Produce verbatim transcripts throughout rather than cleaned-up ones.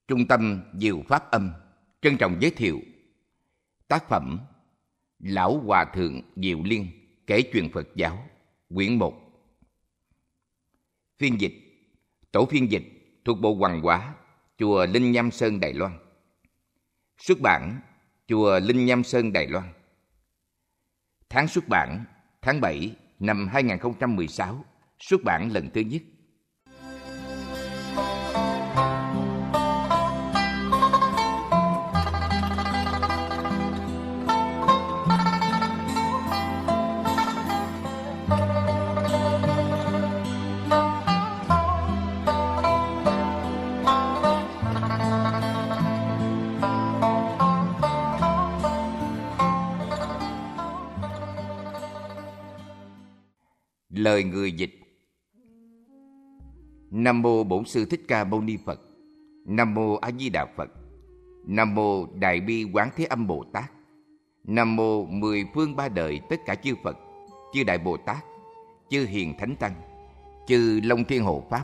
Trung tâm Diệu Pháp Âm trân trọng giới thiệu tác phẩm Lão Hòa Thượng Diệu Liên kể chuyện Phật giáo, quyển một. Phiên dịch Tổ phiên dịch thuộc Bộ Hoằng Hóa, Chùa Linh Nham Sơn, Đài Loan. Xuất bản Chùa Linh Nham Sơn, Đài Loan. Tháng xuất bản tháng bảy năm hai nghìn không trăm mười sáu, xuất bản lần thứ nhất. Lời người dịch. Nam mô Bổn Sư Thích Ca Mâu Ni Phật. Nam mô A Di Đà Phật. Nam mô Đại Bi Quán Thế Âm Bồ Tát. Nam mô mười phương ba đời tất cả chư Phật, chư Đại Bồ Tát, chư Hiền Thánh Tăng, chư Long Thiên Hộ Pháp.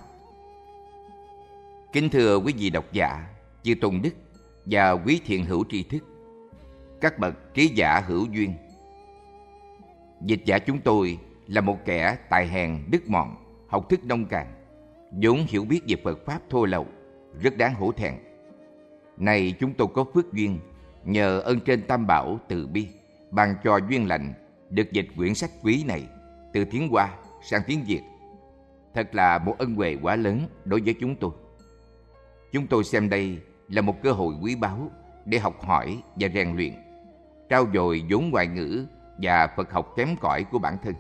Kính thưa quý vị độc giả, chư Tôn Đức và quý thiện hữu tri thức, các bậc trí giả hữu duyên. Dịch giả chúng tôi là một kẻ tài hèn đức mọn, học thức nông cạn, vốn hiểu biết về Phật Pháp thô lậu, rất đáng hổ thẹn. Nay chúng tôi có phước duyên, nhờ ơn trên Tam Bảo từ bi, ban cho duyên lành, được dịch quyển sách quý này từ tiếng Hoa sang tiếng Việt. Thật là một ân huệ quá lớn đối với chúng tôi. Chúng tôi xem đây là một cơ hội quý báu để học hỏi và rèn luyện, trau dồi vốn ngoại ngữ và Phật học kém cỏi của bản thân.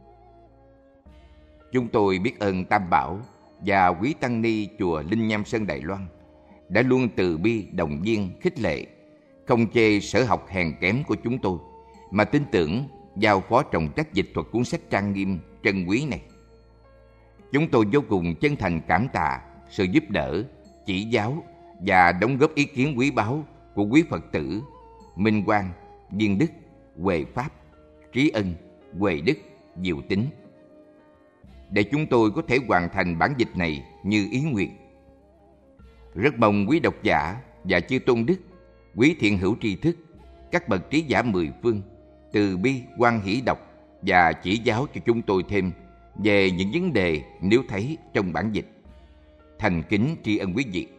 Chúng tôi biết ơn Tam Bảo và quý tăng ni chùa Linh Nham Sơn, Đài Loan đã luôn từ bi động viên khích lệ, không chê sở học hèn kém của chúng tôi, mà tin tưởng giao phó trọng trách dịch thuật cuốn sách trang nghiêm trân quý này. Chúng tôi vô cùng chân thành cảm tạ sự giúp đỡ, chỉ giáo và đóng góp ý kiến quý báu của quý Phật tử Minh Quang, Viên Đức, Huệ Pháp, Trí Ân, Huệ Đức, Diệu Tính, để chúng tôi có thể hoàn thành bản dịch này như ý nguyện. Rất mong quý độc giả và chư Tôn Đức, quý thiện hữu tri thức, các bậc trí giả mười phương từ bi hoan hỷ đọc và chỉ giáo cho chúng tôi thêm về những vấn đề nếu thấy trong bản dịch. Thành kính tri ân quý vị.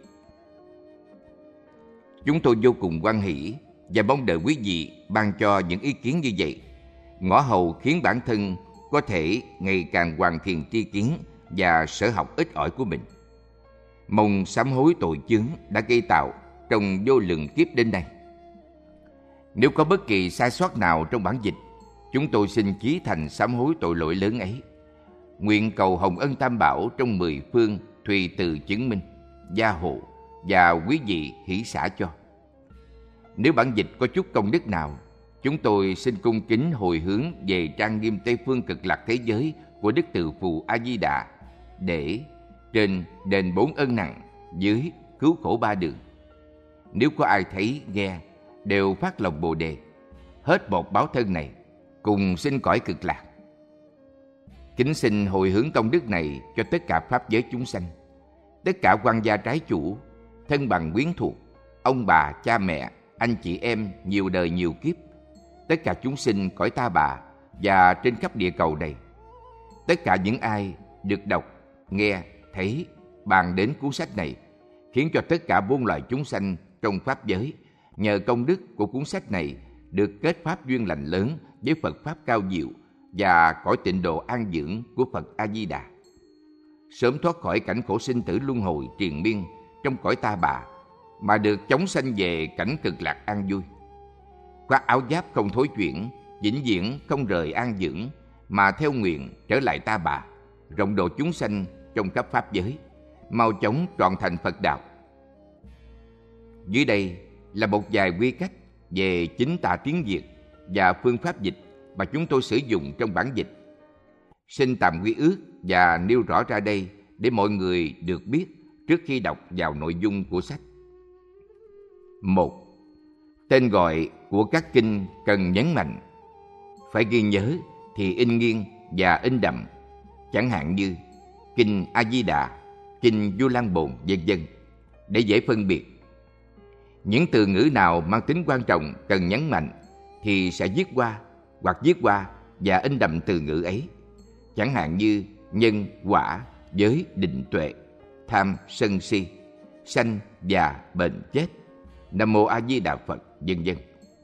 Chúng tôi vô cùng hoan hỷ và mong đợi quý vị ban cho những ý kiến như vậy, ngõ hầu khiến bản thân có thể ngày càng hoàn thiện tri kiến và sở học ít ỏi của mình. Mong sám hối tội chướng đã gây tạo trong vô lượng kiếp đến nay. Nếu có bất kỳ sai sót nào trong bản dịch, chúng tôi xin chí thành sám hối tội lỗi lớn ấy. Nguyện cầu hồng ân Tam Bảo trong mười phương tùy từ chứng minh, gia hộ và quý vị hỷ xả cho. Nếu bản dịch có chút công đức nào, chúng tôi xin cung kính hồi hướng về trang nghiêm Tây Phương Cực Lạc thế giới của Đức Từ Phụ A Di Đà, để trên đền bốn ân nặng, dưới cứu khổ ba đường. Nếu có ai thấy nghe đều phát lòng Bồ đề, hết một báo thân này, cùng sinh cõi Cực Lạc. Kính xin hồi hướng công đức này cho tất cả pháp giới chúng sanh, tất cả quan gia trái chủ, thân bằng quyến thuộc, ông bà, cha mẹ, anh chị em nhiều đời nhiều kiếp, tất cả chúng sinh cõi Ta Bà và trên khắp địa cầu này. Tất cả những ai được đọc, nghe, thấy, bàn đến cuốn sách này, khiến cho tất cả muôn loài chúng sanh trong pháp giới nhờ công đức của cuốn sách này được kết pháp duyên lành lớn với Phật Pháp cao diệu và cõi tịnh độ an dưỡng của Phật A Di Đà, sớm thoát khỏi cảnh khổ sinh tử luân hồi triền miên trong cõi Ta Bà, mà được chóng sanh về cảnh Cực Lạc an vui. Khoác áo giáp không thối chuyển, vĩnh viễn không rời an dưỡng, mà theo nguyện trở lại Ta Bà, rộng độ chúng sanh trong khắp pháp giới, mau chóng trọn thành Phật đạo. Dưới đây là một vài quy cách về chính tả tiếng Việt và phương pháp dịch mà chúng tôi sử dụng trong bản dịch. Xin tạm quy ước và nêu rõ ra đây để mọi người được biết trước khi đọc vào nội dung của sách. Một. Tên gọi của các kinh cần nhấn mạnh. Phải ghi nhớ thì in nghiêng và in đậm, chẳng hạn như Kinh A Di Đà, Kinh Vu Lan Bồn, vân vân. để dễ phân biệt. Những từ ngữ nào mang tính quan trọng cần nhấn mạnh thì sẽ viết qua hoặc viết qua và in đậm từ ngữ ấy. Chẳng hạn như nhân, quả, giới, định, tuệ, tham, sân, si, sanh, già, bệnh, chết, Nam Mô A Di Đà Phật, vân vân.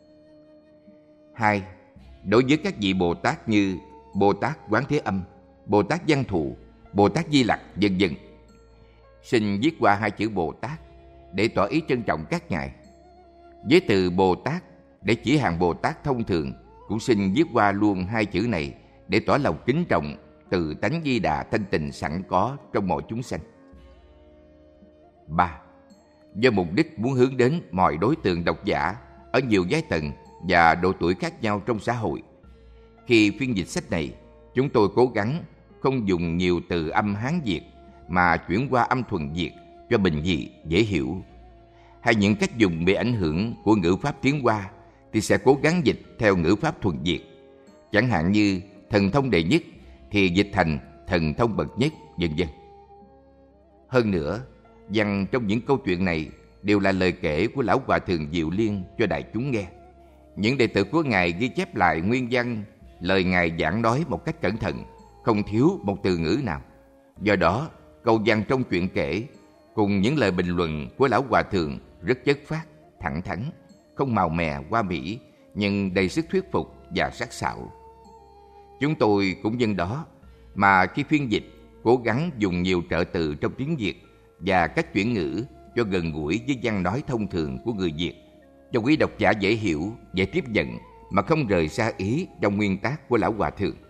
Hai, đối với các vị Bồ Tát như Bồ Tát Quán Thế Âm, Bồ Tát Văn Thù, Bồ Tát Di Lặc, vân vân, xin viết qua hai chữ Bồ Tát để tỏ ý trân trọng các ngài. Với từ Bồ Tát để chỉ hàng Bồ Tát thông thường cũng xin viết qua luôn hai chữ này để tỏ lòng kính trọng từ tánh Di Đà thanh tịnh sẵn có trong mọi chúng sanh. Ba, do mục đích muốn hướng đến mọi đối tượng độc giả ở nhiều giai tầng và độ tuổi khác nhau trong xã hội, khi phiên dịch sách này, chúng tôi cố gắng không dùng nhiều từ âm Hán Việt mà chuyển qua âm thuần Việt cho bình dị, dễ hiểu. Hay những cách dùng bị ảnh hưởng của ngữ pháp tiến Hoa thì sẽ cố gắng dịch theo ngữ pháp thuần Việt. Chẳng hạn như thần thông đệ nhất thì dịch thành thần thông bậc nhất, vân vân. Hơn nữa, văn trong những câu chuyện này đều là lời kể của Lão Hòa Thượng Diệu Liên cho đại chúng nghe. Những đệ tử của Ngài ghi chép lại nguyên văn lời Ngài giảng nói một cách cẩn thận, không thiếu một từ ngữ nào. Do đó, câu văn trong chuyện kể cùng những lời bình luận của Lão Hòa Thượng rất chất phác, thẳng thắn, không màu mè hoa mỹ, nhưng đầy sức thuyết phục và sắc sảo. Chúng tôi cũng nhân đó mà khi phiên dịch cố gắng dùng nhiều trợ từ trong tiếng Việt và cách chuyển ngữ cho gần gũi với văn nói thông thường của người Việt, cho quý độc giả dễ hiểu, dễ tiếp nhận mà không rời xa ý trong nguyên tác của Lão Hòa Thượng.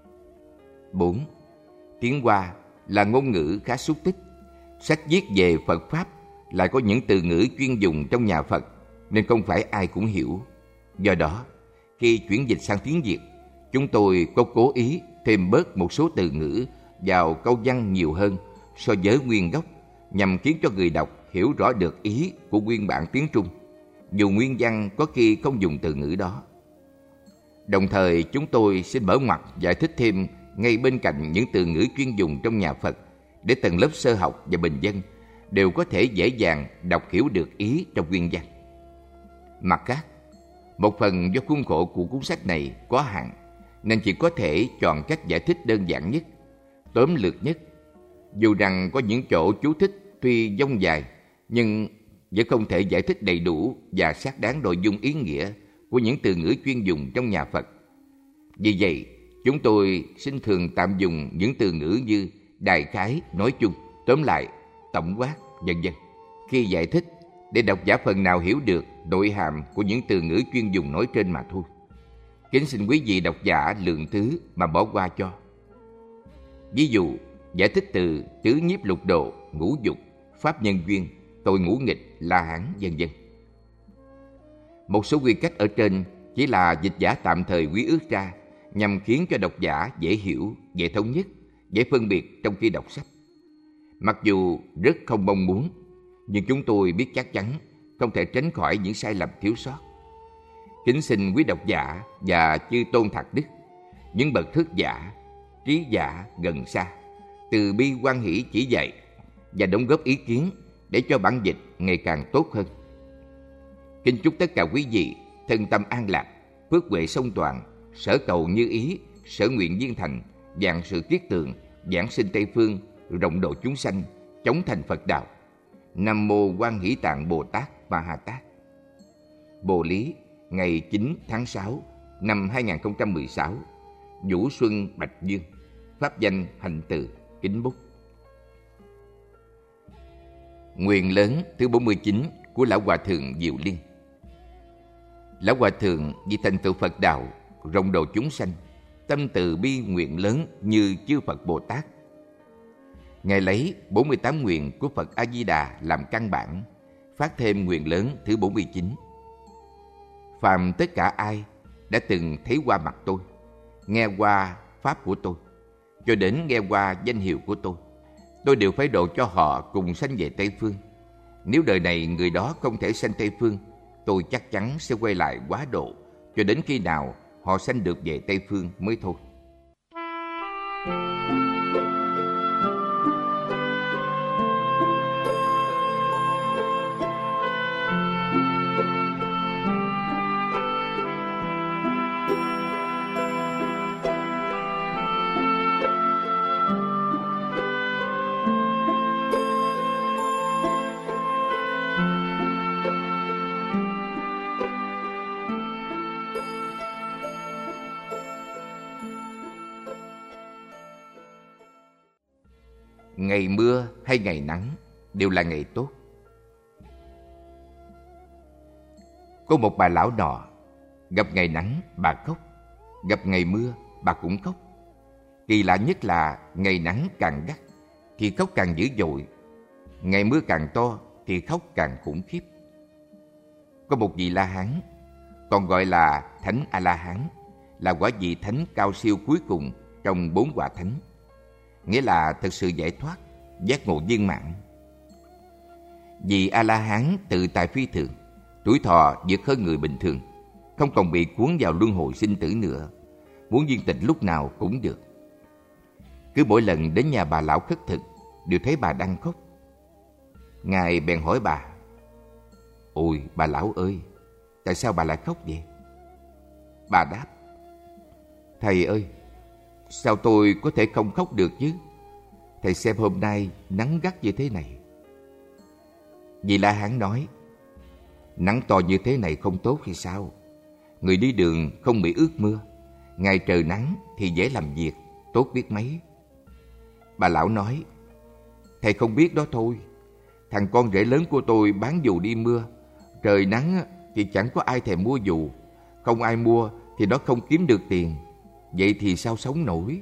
Bốn, tiếng Hoa là ngôn ngữ khá xúc tích. Sách viết về Phật Pháp lại có những từ ngữ chuyên dùng trong nhà Phật nên không phải ai cũng hiểu. Do đó, khi chuyển dịch sang tiếng Việt, chúng tôi có cố ý thêm bớt một số từ ngữ vào câu văn nhiều hơn so với nguyên gốc, nhằm khiến cho người đọc hiểu rõ được ý của nguyên bản tiếng Trung, dù nguyên văn có khi không dùng từ ngữ đó. Đồng thời, chúng tôi xin mở ngoặt giải thích thêm ngay bên cạnh những từ ngữ chuyên dùng trong nhà Phật để tầng lớp sơ học và bình dân đều có thể dễ dàng đọc hiểu được ý trong nguyên văn. Mặt khác, một phần do khuôn khổ của cuốn sách này có hạn nên chỉ có thể chọn cách giải thích đơn giản nhất, tóm lược nhất. Dù rằng có những chỗ chú thích tuy dông dài nhưng vẫn không thể giải thích đầy đủ và xác đáng nội dung ý nghĩa của những từ ngữ chuyên dùng trong nhà Phật. Vì vậy, chúng tôi xin thường tạm dùng những từ ngữ như đại khái, nói chung, tóm lại, tổng quát, vân vân khi giải thích, để độc giả phần nào hiểu được nội hàm của những từ ngữ chuyên dùng nói trên mà thôi. Kính xin quý vị độc giả lượng thứ mà bỏ qua cho. Ví dụ, giải thích từ tứ nhiếp lục độ, ngũ dục, pháp nhân duyên, tội ngũ nghịch, la hán, vân vân. Một số quy cách ở trên chỉ là dịch giả tạm thời quy ước ra nhằm khiến cho độc giả dễ hiểu, dễ thống nhất, dễ phân biệt trong khi đọc sách. Mặc dù rất không mong muốn, nhưng chúng tôi biết chắc chắn không thể tránh khỏi những sai lầm thiếu sót. Kính xin quý độc giả và chư tôn thạc đức, những bậc thức giả, trí giả gần xa, từ bi hoan hỷ chỉ dạy và đóng góp ý kiến để cho bản dịch ngày càng tốt hơn. Kính chúc tất cả quý vị thân tâm an lạc, phước huệ song toàn, sở cầu như ý, sở nguyện viên thành, vạn sự kiết tường, giảng sinh Tây phương, rộng độ chúng sanh, chống thành Phật đạo. Nam mô Quan Hỷ Tạng Bồ Tát Ma Ha Tát. Bồ Lý, ngày chín tháng sáu năm hai nghìn không trăm mười sáu, Vũ Xuân Bạch Dương, pháp danh Hạnh Từ, kính bút. Nguyện lớn thứ bốn mươi chín của Lão Hòa Thượng Diệu Liên. Lão Hòa Thượng vì thành tựu Phật đạo, rộng độ chúng sanh, tâm từ bi nguyện lớn như chư Phật Bồ Tát. Ngài lấy bốn mươi tám nguyện của Phật A Di Đà làm căn bản, phát thêm nguyện lớn thứ bốn mươi chín. Phàm tất cả ai đã từng thấy qua mặt tôi, nghe qua pháp của tôi, cho đến nghe qua danh hiệu của tôi, tôi đều phải độ cho họ cùng sanh về Tây Phương. Nếu đời này người đó không thể sanh Tây Phương, tôi chắc chắn sẽ quay lại quá độ cho đến khi nào họ sanh được về Tây Phương mới thôi. ngày mưa hay ngày nắng đều là ngày tốt. Có một bà lão nọ, gặp ngày nắng bà khóc, gặp ngày mưa bà cũng khóc. Kỳ lạ nhất là ngày nắng càng gắt thì khóc càng dữ dội, ngày mưa càng to thì khóc càng khủng khiếp. Có một vị La Hán, còn gọi là Thánh A-la-hán, là quả vị thánh cao siêu cuối cùng trong bốn quả thánh, nghĩa là thực sự giải thoát, giác ngộ viên mãn. Vị A-la-hán tự tại phi thường, tuổi thọ vượt hơn người bình thường, không còn bị cuốn vào luân hồi sinh tử nữa, muốn viên tịch lúc nào cũng được. Cứ mỗi lần đến nhà bà lão khất thực, đều thấy bà đang khóc. Ngài bèn hỏi bà: "Ôi bà lão ơi, tại sao bà lại khóc vậy?" Bà đáp: "Thầy ơi, sao tôi có thể không khóc được chứ? Thầy xem hôm nay nắng gắt như thế này." Vị La Hán nói: "Nắng to như thế này không tốt hay sao? Người đi đường không bị ướt mưa, ngày trời nắng thì dễ làm việc, tốt biết mấy." Bà lão nói: "Thầy không biết đó thôi. Thằng con rể lớn của tôi bán dù đi mưa, trời nắng thì chẳng có ai thèm mua dù, không ai mua thì nó không kiếm được tiền, vậy thì sao sống nổi?"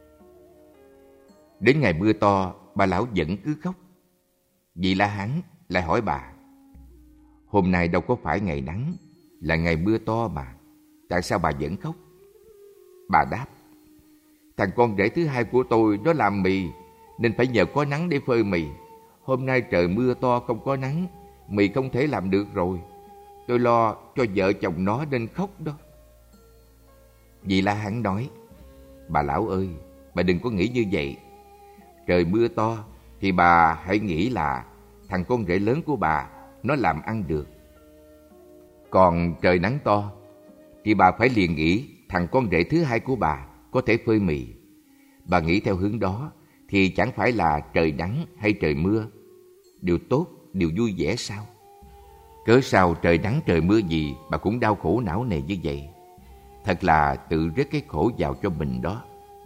Đến ngày mưa to, bà lão vẫn cứ khóc. Vị La Hán lại hỏi bà: "Hôm nay đâu có phải ngày nắng, là ngày mưa to mà, tại sao bà vẫn khóc?" Bà đáp: "Thằng con rể thứ hai của tôi nó làm mì, nên phải nhờ có nắng để phơi mì. Hôm nay trời mưa to không có nắng, mì không thể làm được rồi. Tôi lo cho vợ chồng nó nên khóc đó." Vị La Hán nói: "Bà lão ơi, bà đừng có nghĩ như vậy. Trời mưa to thì bà hãy nghĩ là thằng con rể lớn của bà nó làm ăn được. Còn trời nắng to thì bà phải liền nghĩ thằng con rể thứ hai của bà có thể phơi mì. Bà nghĩ theo hướng đó thì chẳng phải là trời nắng hay trời mưa đều tốt, đều vui vẻ sao? Cớ sao trời nắng trời mưa gì bà cũng đau khổ não nề như vậy? Thật là tự rước cái khổ vào cho mình đó."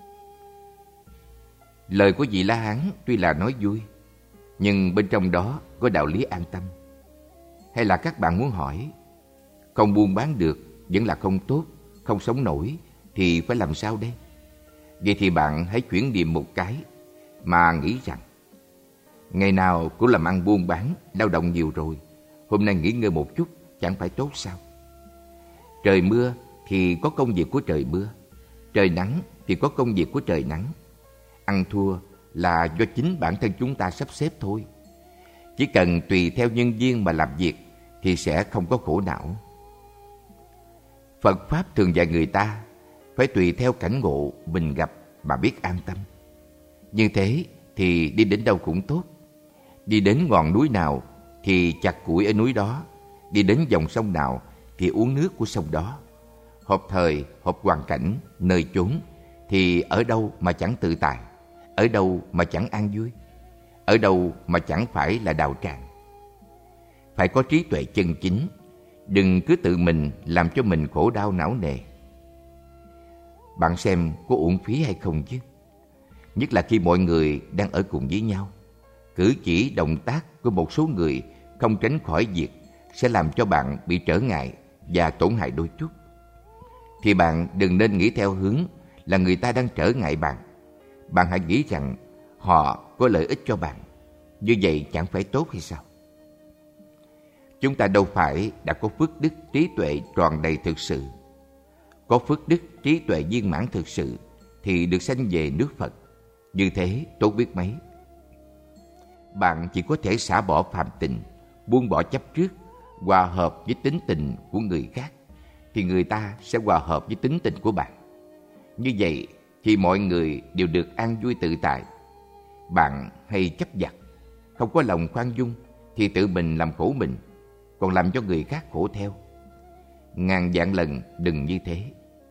Lời của vị La Hán tuy là nói vui, nhưng bên trong đó có đạo lý an tâm. Hay là các bạn muốn hỏi, không buôn bán được vẫn là không tốt, không sống nổi thì phải làm sao đây? Vậy thì bạn hãy chuyển niệm một cái mà nghĩ rằng ngày nào cũng làm ăn buôn bán, lao động nhiều rồi, hôm nay nghỉ ngơi một chút chẳng phải tốt sao? Trời mưa thì có công việc của trời mưa, trời nắng thì có công việc của trời nắng. Ăn thua là do chính bản thân chúng ta sắp xếp thôi. Chỉ cần tùy theo nhân duyên mà làm việc thì sẽ không có khổ não. Phật Pháp thường dạy người ta phải tùy theo cảnh ngộ mình gặp mà biết an tâm. Như thế thì đi đến đâu cũng tốt. Đi đến ngọn núi nào thì chặt củi ở núi đó, đi đến dòng sông nào thì uống nước của sông đó. Hợp thời, hợp hoàn cảnh, nơi chốn thì ở đâu mà chẳng tự tại, ở đâu mà chẳng an vui, ở đâu mà chẳng phải là đạo tràng. Phải có trí tuệ chân chính, đừng cứ tự mình làm cho mình khổ đau não nề. Bạn xem có uổng phí hay không chứ? Nhất là khi mọi người đang ở cùng với nhau, cử chỉ động tác của một số người không tránh khỏi việc sẽ làm cho bạn bị trở ngại và tổn hại đôi chút. Thì bạn đừng nên nghĩ theo hướng là người ta đang trở ngại bạn. Bạn hãy nghĩ rằng họ có lợi ích cho bạn. Như vậy chẳng phải tốt hay sao? Chúng ta đâu phải đã có phước đức trí tuệ tròn đầy thực sự. Có phước đức trí tuệ viên mãn thực sự thì được sanh về nước Phật. Như thế tốt biết mấy. Bạn chỉ có thể xả bỏ phàm tình, buông bỏ chấp trước, hòa hợp với tính tình của người khác, thì người ta sẽ hòa hợp với tính tình của bạn. Như vậy thì mọi người đều được an vui tự tại. Bạn hay chấp vặt, không có lòng khoan dung thì tự mình làm khổ mình, còn làm cho người khác khổ theo. Ngàn vạn lần đừng như thế.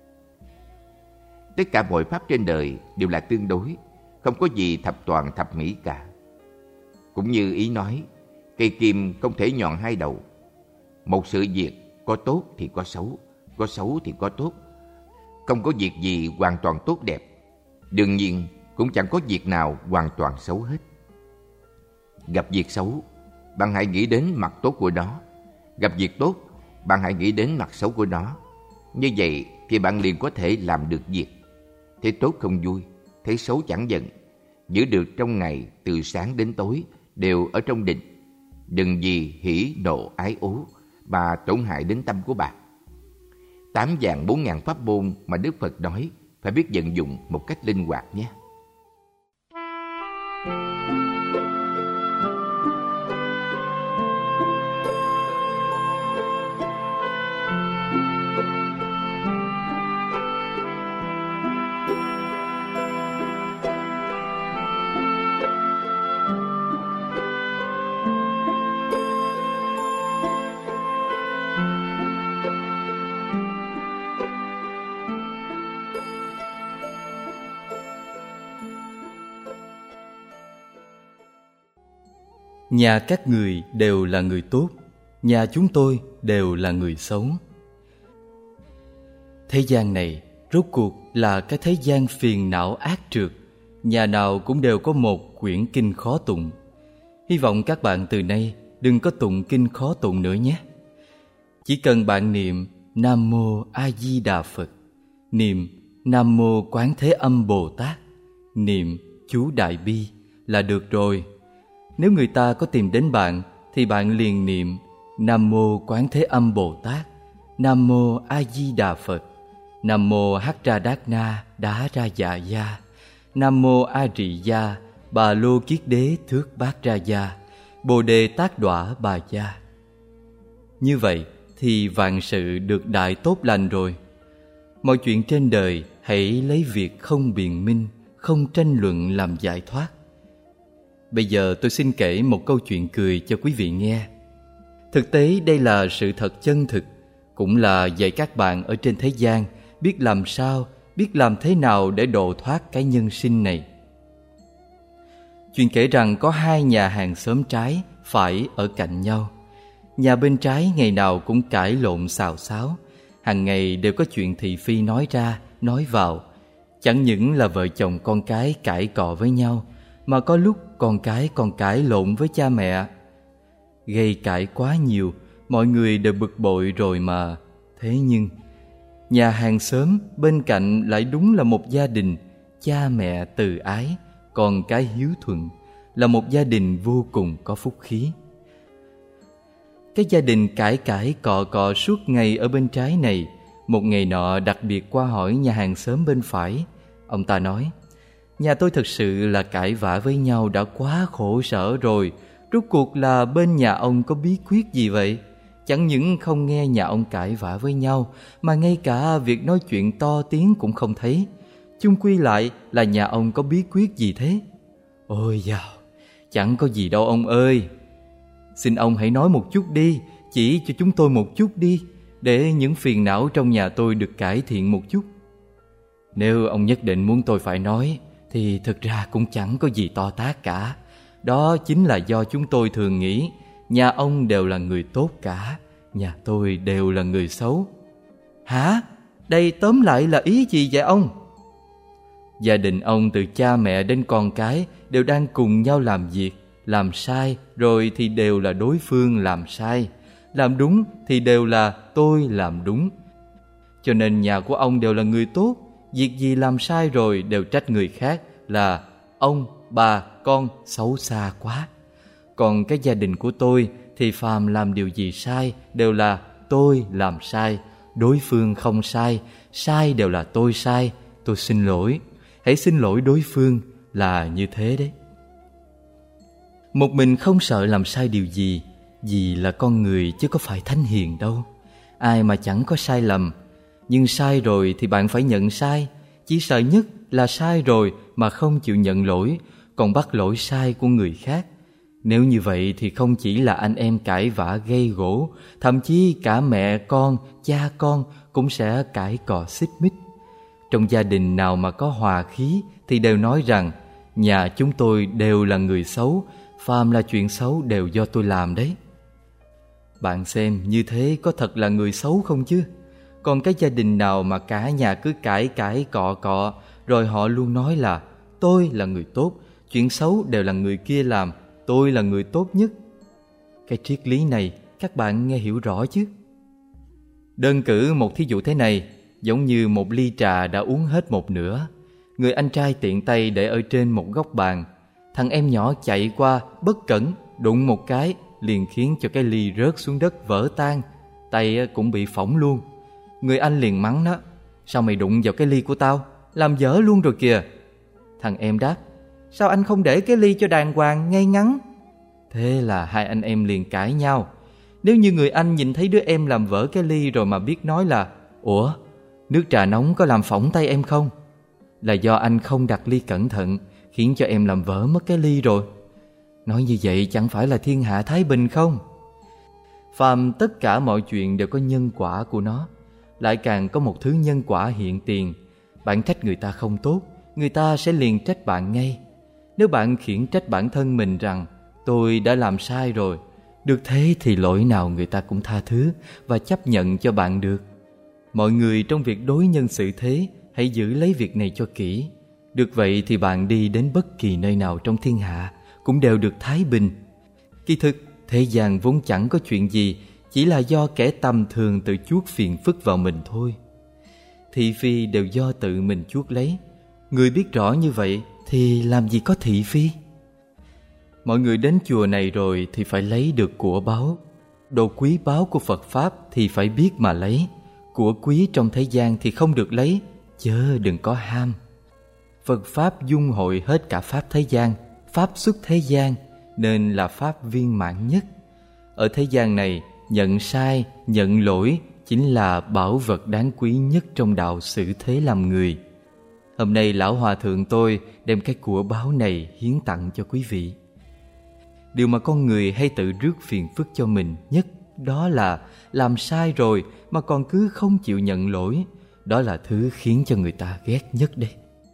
Tất cả mọi pháp trên đời đều là tương đối, không có gì thập toàn thập mỹ cả. Cũng như ý nói, cây kim không thể nhọn hai đầu. Một sự việc có tốt thì có xấu, có xấu thì có tốt. Không có việc gì hoàn toàn tốt đẹp. Đương nhiên cũng chẳng có việc nào hoàn toàn xấu hết. gặp việc xấu, bạn hãy nghĩ đến mặt tốt của nó. Gặp việc tốt, bạn hãy nghĩ đến mặt xấu của nó. Như vậy thì bạn liền có thể làm được việc. Thấy tốt không vui, thấy xấu chẳng giận. Giữ được trong ngày từ sáng đến tối đều ở trong định. Đừng vì hỉ nộ ái ố mà tổn hại đến tâm của bạn. Tám vạn bốn ngàn pháp môn mà Đức Phật nói phải biết vận dụng một cách linh hoạt nhé. Nhà các người đều là người tốt, nhà chúng tôi đều là người xấu. Thế gian này rốt cuộc là cái thế gian phiền não ác trượt. Nhà nào cũng đều có một quyển kinh khó tụng. Hy vọng các bạn từ nay đừng có tụng kinh khó tụng nữa nhé. Chỉ cần bạn niệm Nam Mô A Di Đà Phật, niệm Nam Mô Quán Thế Âm Bồ Tát, niệm chú Đại Bi là được rồi. Nếu người ta có tìm đến bạn thì bạn liền niệm Nam Mô Quán Thế Âm Bồ Tát, Nam Mô A Di Đà Phật, Nam Mô Hắc Ra Đát Na Đá Ra Dạ Gia, Nam Mô A Rị Gia Bà Lô Kiết Đế Thước Bát Ra Gia, Bồ Đề Tát Đọa Bà Gia. Như vậy thì vạn sự được đại tốt lành rồi. Mọi chuyện trên đời hãy lấy việc không biện minh, không tranh luận làm giải thoát. Bây giờ tôi xin kể một câu chuyện cười cho quý vị nghe. Thực tế đây là sự thật chân thực, cũng là dạy các bạn ở trên thế gian biết làm sao, biết làm thế nào để độ thoát cái nhân sinh này. Chuyện kể rằng có hai nhà hàng xóm trái phải ở cạnh nhau. Nhà bên trái ngày nào cũng cãi lộn xào xáo, hàng ngày đều có chuyện thị phi nói ra, nói vào. Chẳng những là vợ chồng con cái cãi cọ với nhau, mà có lúc con cái còn cãi lộn với cha mẹ. Gây cãi quá nhiều, mọi người đều bực bội rồi mà. Thế nhưng nhà hàng xóm bên cạnh lại đúng là một gia đình cha mẹ từ ái, con cái hiếu thuận, là một gia đình vô cùng có phúc khí. Cái gia đình cãi cãi cọ cọ suốt ngày ở bên trái này, một ngày nọ đặc biệt qua hỏi nhà hàng xóm bên phải. Ông ta nói: nhà tôi thực sự là cãi vã với nhau đã quá khổ sở rồi. Rốt cuộc là bên nhà ông có bí quyết gì vậy? Chẳng những không nghe nhà ông cãi vã với nhau, mà ngay cả việc nói chuyện to tiếng cũng không thấy. Chung quy lại là nhà ông có bí quyết gì thế? Ôi dào, chẳng có gì đâu ông ơi. Xin ông hãy nói một chút đi, chỉ cho chúng tôi một chút đi, để những phiền não trong nhà tôi được cải thiện một chút. Nếu ông nhất định muốn tôi phải nói, thì thực ra cũng chẳng có gì to tát cả. Đó chính là do chúng tôi thường nghĩ nhà ông đều là người tốt cả, nhà tôi đều là người xấu. Hả? Đây tóm lại là ý gì vậy ông? Gia đình ông từ cha mẹ đến con cái đều đang cùng nhau làm việc, làm sai rồi thì đều là đối phương làm sai, làm đúng thì đều là tôi làm đúng. Cho nên nhà của ông đều là người tốt, việc gì làm sai rồi đều trách người khác là ông, bà, con xấu xa quá. Còn cái gia đình của tôi thì phàm làm điều gì sai đều là tôi làm sai, đối phương không sai, sai đều là tôi sai, tôi xin lỗi, hãy xin lỗi đối phương, là như thế đấy. Một mình không sợ làm sai điều gì, vì là con người chứ có phải thánh hiền đâu. Ai mà chẳng có sai lầm, nhưng sai rồi thì bạn phải nhận sai. Chỉ sợ nhất là sai rồi mà không chịu nhận lỗi, còn bắt lỗi sai của người khác. Nếu như vậy thì không chỉ là anh em cãi vã gây gổ, thậm chí cả mẹ con, cha con cũng sẽ cãi cọ xích mích. Trong gia đình nào mà có hòa khí thì đều nói rằng nhà chúng tôi đều là người xấu, phàm là chuyện xấu đều do tôi làm đấy. Bạn xem như thế có thật là người xấu không chứ? Còn cái gia đình nào mà cả nhà cứ cãi cãi cọ cọ, rồi họ luôn nói là tôi là người tốt, chuyện xấu đều là người kia làm, tôi là người tốt nhất. Cái triết lý này các bạn nghe hiểu rõ chứ? Đơn cử một thí dụ thế này, giống như một ly trà đã uống hết một nửa. Người anh trai tiện tay để ở trên một góc bàn. Thằng em nhỏ chạy qua bất cẩn, đụng một cái, liền khiến cho cái ly rớt xuống đất vỡ tan, tay cũng bị phỏng luôn. Người anh liền mắng nó: sao mày đụng vào cái ly của tao, làm dở luôn rồi kìa. Thằng em đáp: sao anh không để cái ly cho đàng hoàng ngay ngắn? Thế là hai anh em liền cãi nhau. Nếu như người anh nhìn thấy đứa em làm vỡ cái ly rồi mà biết nói là: ủa, nước trà nóng có làm phỏng tay em không? Là do anh không đặt ly cẩn thận, khiến cho em làm vỡ mất cái ly rồi. Nói như vậy chẳng phải là thiên hạ thái bình không? Phàm tất cả mọi chuyện đều có nhân quả của nó. Lại càng có một thứ nhân quả hiện tiền. Bạn trách người ta không tốt, người ta sẽ liền trách bạn ngay. Nếu bạn khiển trách bản thân mình rằng tôi đã làm sai rồi, được thế thì lỗi nào người ta cũng tha thứ và chấp nhận cho bạn được. Mọi người trong việc đối nhân xử thế hãy giữ lấy việc này cho kỹ. Được vậy thì bạn đi đến bất kỳ nơi nào trong thiên hạ cũng đều được thái bình. Kỳ thực, thế gian vốn chẳng có chuyện gì, chỉ là do kẻ tầm thường tự chuốc phiền phức vào mình thôi. Thị phi đều do tự mình chuốc lấy. Người biết rõ như vậy thì làm gì có thị phi. Mọi người đến chùa này rồi thì phải lấy được của báu. Đồ quý báu của Phật Pháp thì phải biết mà lấy. Của quý trong thế gian thì không được lấy, chớ đừng có ham. Phật Pháp dung hội hết cả Pháp thế gian, Pháp xuất thế gian, nên là Pháp viên mãn nhất. Ở thế gian này, nhận sai, nhận lỗi chính là bảo vật đáng quý nhất trong đạo xử thế làm người. Hôm nay Lão Hòa Thượng tôi đem cái của báu này hiến tặng cho quý vị. Điều mà con người hay tự rước phiền phức cho mình nhất, đó là làm sai rồi mà còn cứ không chịu nhận lỗi. Đó là thứ khiến cho người ta ghét nhất đấy.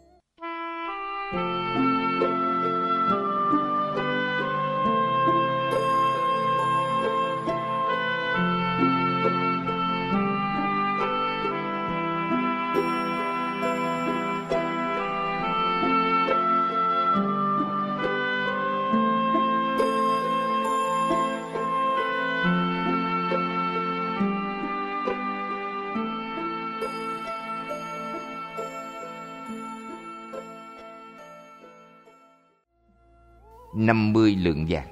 năm mươi lượng vàng.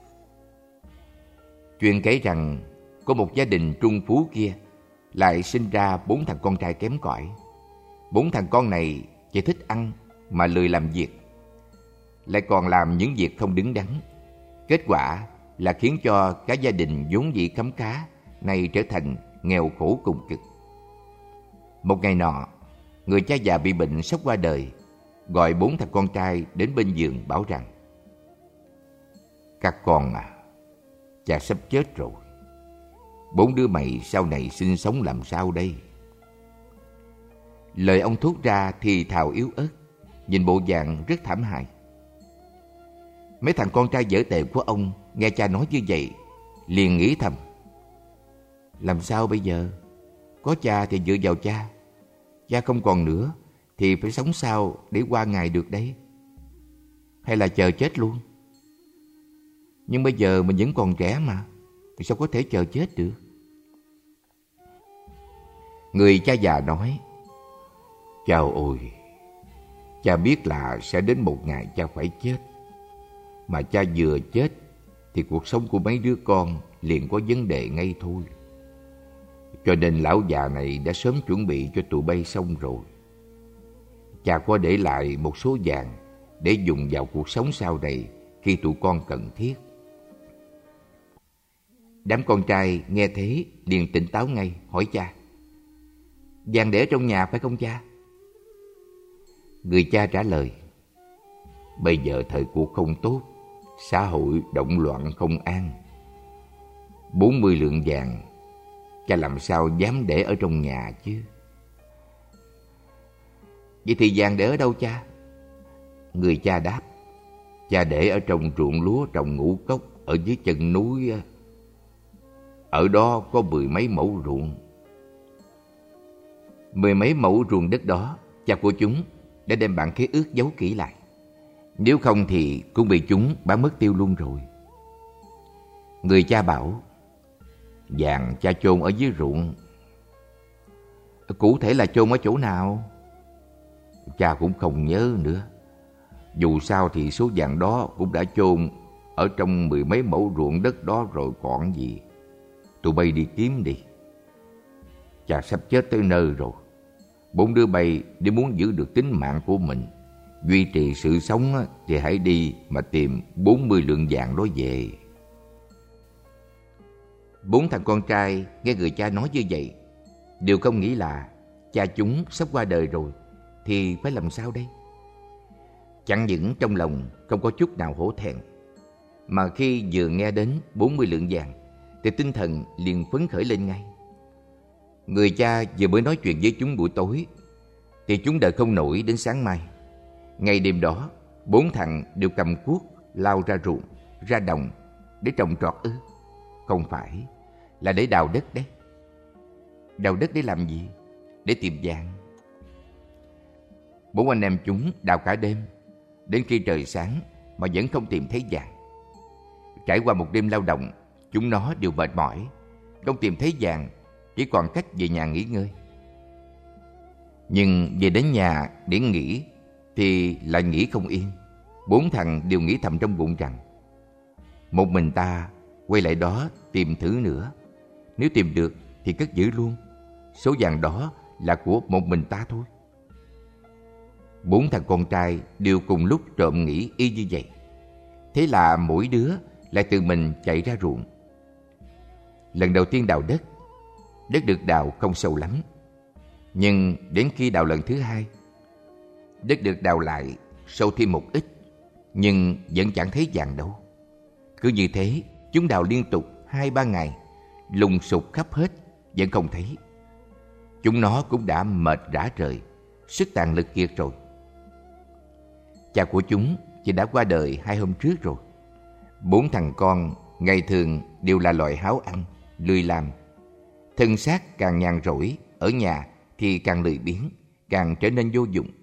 Chuyện kể rằng có một gia đình trung phú kia lại sinh ra bốn thằng con trai kém cỏi. Bốn thằng con này chỉ thích ăn mà lười làm việc, lại còn làm những việc không đứng đắn. Kết quả là khiến cho cả gia đình vốn dĩ khấm khá nay trở thành nghèo khổ cùng cực. Một ngày nọ, người cha già bị bệnh sắp qua đời, gọi bốn thằng con trai đến bên giường bảo rằng: các con à, cha sắp chết rồi. Bốn đứa mày sau này sinh sống làm sao đây? Lời ông thốt ra thì thào yếu ớt, nhìn bộ dạng rất thảm hại. Mấy thằng con trai dở tệ của ông nghe cha nói như vậy, liền nghĩ thầm: làm sao bây giờ? Có cha thì dựa vào cha, cha không còn nữa thì phải sống sao để qua ngày được đấy? Hay là chờ chết luôn? Nhưng bây giờ mình vẫn còn trẻ mà, thì sao có thể chờ chết được? Người cha già nói: chao ôi, cha biết là sẽ đến một ngày cha phải chết. Mà cha vừa chết thì cuộc sống của mấy đứa con liền có vấn đề ngay thôi. Cho nên lão già này đã sớm chuẩn bị cho tụi bay xong rồi. Cha có để lại một số vàng để dùng vào cuộc sống sau này khi tụi con cần thiết. Đám con trai nghe thế liền tỉnh táo ngay, hỏi cha: vàng để trong nhà phải không cha? Người cha trả lời: bây giờ thời cuộc không tốt, xã hội động loạn không an. Bốn mươi lượng vàng cha làm sao dám để ở trong nhà chứ? Vậy thì vàng để ở đâu cha? Người cha đáp: cha để ở trong ruộng lúa trồng ngũ cốc ở dưới chân núi. Ở đó có mười mấy mẫu ruộng. Mười mấy mẫu ruộng đất đó, cha của chúng đã đem bản khế ước giấu kỹ lại. Nếu không thì cũng bị chúng bán mất tiêu luôn rồi. Người cha bảo, vàng cha chôn ở dưới ruộng. Cụ thể là chôn ở chỗ nào? Cha cũng không nhớ nữa. Dù sao thì số vàng đó cũng đã chôn ở trong mười mấy mẫu ruộng đất đó rồi còn gì. Tụi bay đi kiếm đi. Cha sắp chết tới nơi rồi. Bốn đứa bay nếu muốn giữ được tính mạng của mình, duy trì sự sống, thì hãy đi mà tìm bốn mươi lượng vàng đó về. Bốn thằng con trai nghe người cha nói như vậy đều không nghĩ là cha chúng sắp qua đời rồi thì phải làm sao đây. Chẳng những trong lòng không có chút nào hổ thẹn, mà khi vừa nghe đến bốn mươi lượng vàng thì tinh thần liền phấn khởi lên ngay. Người cha vừa mới nói chuyện với chúng buổi tối thì chúng đợi không nổi đến sáng mai. Ngày đêm đó, bốn thằng đều cầm cuốc lao ra ruộng, ra đồng để trồng trọt ư? Không phải, là để đào đất đấy. Đào đất để làm gì? Để tìm vàng. Bốn anh em chúng đào cả đêm, đến khi trời sáng mà vẫn không tìm thấy vàng. Trải qua một đêm lao động, chúng nó đều mệt mỏi, không tìm thấy vàng, chỉ còn cách về nhà nghỉ ngơi. Nhưng về đến nhà để nghỉ thì lại nghĩ không yên. Bốn thằng đều nghĩ thầm trong bụng rằng một mình ta quay lại đó tìm thử nữa. Nếu tìm được thì cất giữ luôn. Số vàng đó là của một mình ta thôi. Bốn thằng con trai đều cùng lúc trộm nghĩ y như vậy. Thế là mỗi đứa lại tự mình chạy ra ruộng. Lần đầu tiên đào đất, đất được đào không sâu lắm. Nhưng đến khi đào lần thứ hai, đất được đào lại sâu thêm một ít, nhưng vẫn chẳng thấy vàng đâu. Cứ như thế, chúng đào liên tục hai ba ngày, lùng sục khắp hết, vẫn không thấy. Chúng nó cũng đã mệt rã rời, sức tàn lực kiệt rồi. Cha của chúng chỉ đã qua đời hai hôm trước rồi. Bốn thằng con ngày thường đều là loại háo ăn, lười làm. Thân xác càng nhàn rỗi, ở nhà thì càng lười biếng, càng trở nên vô dụng.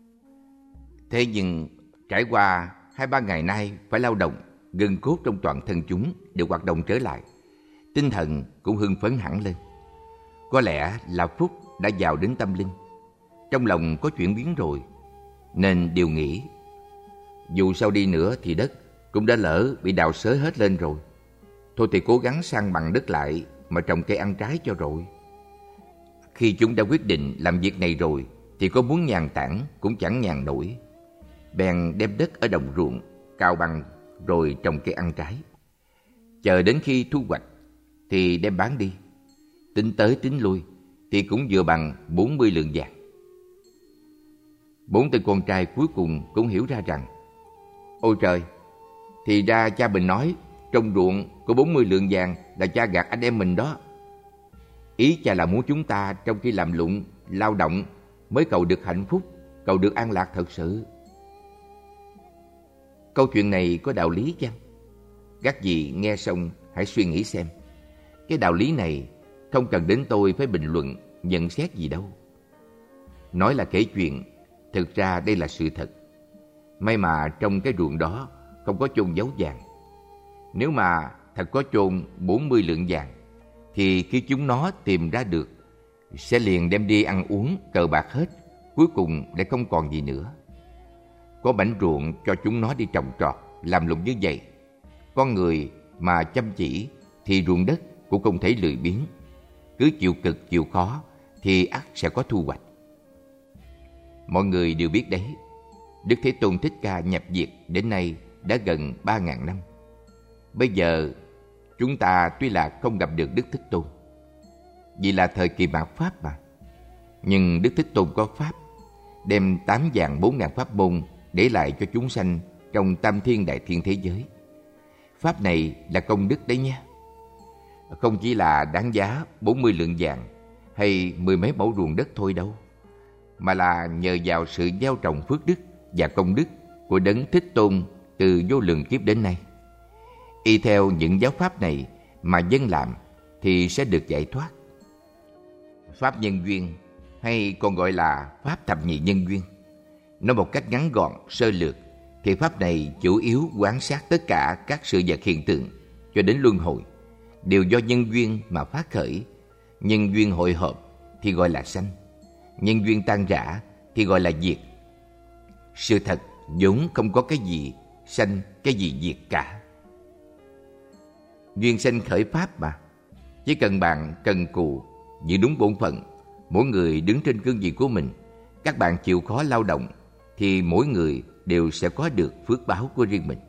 Thế nhưng trải qua hai ba ngày nay phải lao động, gân cốt trong toàn thân chúng đều hoạt động trở lại. Tinh thần cũng hưng phấn hẳn lên. Có lẽ là phúc đã vào đến tâm linh. Trong lòng có chuyển biến rồi, nên đều nghĩ dù sao đi nữa thì đất cũng đã lỡ bị đào xới hết lên rồi. Thôi thì cố gắng san bằng đất lại mà trồng cây ăn trái cho rồi. Khi chúng đã quyết định làm việc này rồi thì có muốn nhàn tản cũng chẳng nhàn nổi. Bèn đem đất ở đồng ruộng cào bằng rồi trồng cây ăn trái. Chờ đến khi thu hoạch thì đem bán đi. Tính tới tính lui thì cũng vừa bằng bốn mươi lượng vàng. Bốn tên con trai cuối cùng cũng hiểu ra rằng ôi trời, thì ra cha mình nói trong ruộng có bốn mươi lượng vàng là cha gạt anh em mình đó. Ý cha là muốn chúng ta trong khi làm lụng, lao động mới cầu được hạnh phúc, cầu được an lạc thật sự. Câu chuyện này có đạo lý chăng? Các vị nghe xong hãy suy nghĩ xem. Cái đạo lý này không cần đến tôi phải bình luận, nhận xét gì đâu. Nói là kể chuyện, thực ra đây là sự thật. May mà trong cái ruộng đó không có chôn giấu vàng. Nếu mà thật có chôn bốn mươi lượng vàng thì khi chúng nó tìm ra được sẽ liền đem đi ăn uống cờ bạc hết, cuối cùng để không còn gì nữa. Có mảnh ruộng cho chúng nó đi trồng trọt, làm lụng như vậy. Con người mà chăm chỉ thì ruộng đất cũng không thể lười biếng. Cứ chịu cực chịu khó thì ắt sẽ có thu hoạch. Mọi người đều biết đấy, Đức Thế Tôn Thích Ca nhập diệt đến nay đã gần ba ngàn năm. Bây giờ chúng ta tuy là không gặp được Đức Thích Tôn, vì là thời kỳ mạt Pháp mà, nhưng Đức Thích Tôn có Pháp, đem tám vạn bốn ngàn pháp môn để lại cho chúng sanh trong tam thiên đại thiên thế giới. Pháp này là công đức đấy nha. Không chỉ là đáng giá bốn mươi lượng vàng hay mười mấy mẫu ruộng đất thôi đâu, mà là nhờ vào sự gieo trồng phước đức và công đức của Đấng Thích Tôn từ vô lượng kiếp đến nay. Y theo những giáo pháp này mà dân làm thì sẽ được giải thoát. Pháp nhân duyên hay còn gọi là Pháp thập nhị nhân duyên, nói một cách ngắn gọn, sơ lược thì pháp này chủ yếu quan sát tất cả các sự vật hiện tượng cho đến luân hồi đều do nhân duyên mà phát khởi. Nhân duyên hội hợp thì gọi là sanh, nhân duyên tan rã thì gọi là diệt. Sự thật vốn không có cái gì sanh, cái gì diệt cả. Duyên sanh khởi pháp mà. Chỉ cần bạn cần cù, giữ đúng bổn phận, mỗi người đứng trên cương vị của mình, các bạn chịu khó lao động, thì mỗi người đều sẽ có được phước báo của riêng mình.